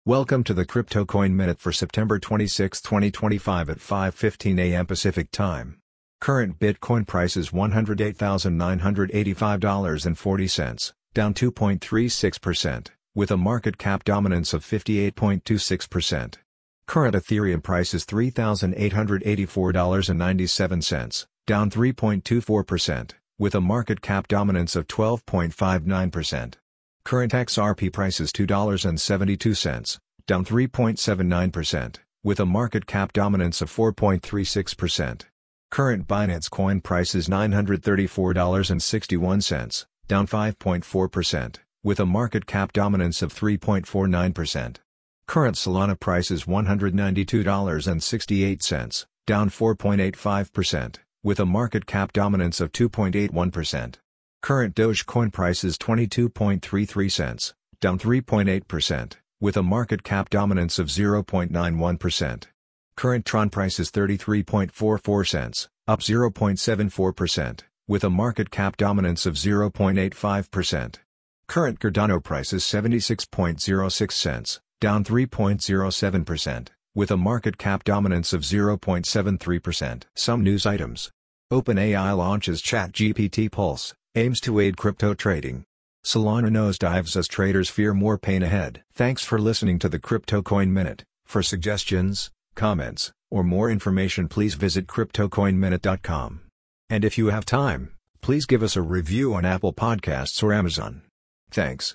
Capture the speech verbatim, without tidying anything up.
Welcome to the Crypto Coin Minute for September twenty-sixth, twenty twenty-five at five fifteen a m Pacific Time. Current Bitcoin price is one hundred eight thousand nine hundred eighty-five dollars and forty cents, down two point three six percent, with a market cap dominance of fifty-eight point two six percent. Current Ethereum price is three thousand eight hundred eighty-four dollars and ninety-seven cents, down three point two four percent, with a market cap dominance of twelve point five nine percent. Current X R P price is two dollars and seventy-two cents, down three point seven nine percent, with a market cap dominance of four point three six percent. Current Binance Coin price is nine hundred thirty-four dollars and sixty-one cents, down five point four percent, with a market cap dominance of three point four nine percent. Current Solana price is one hundred ninety-two dollars and sixty-eight cents, down four point eight five percent, with a market cap dominance of two point eight one percent. Current Dogecoin price is twenty-two point three three cents, down three point eight percent, with a market cap dominance of zero point nine one percent. Current Tron price is thirty-three point four four cents, up zero point seven four percent, with a market cap dominance of zero point eight five percent. Current Cardano price is seventy-six point zero six cents, down three point zero seven percent, with a market cap dominance of zero point seven three percent. Some news items. OpenAI launches ChatGPT Pulse, aims to aid crypto trading. Solana nosedives as traders fear more pain ahead. Thanks for listening to the Crypto Coin Minute. For suggestions, comments, or more information, please visit crypto coin minute dot com. And if you have time, please give us a review on Apple Podcasts or Amazon. Thanks.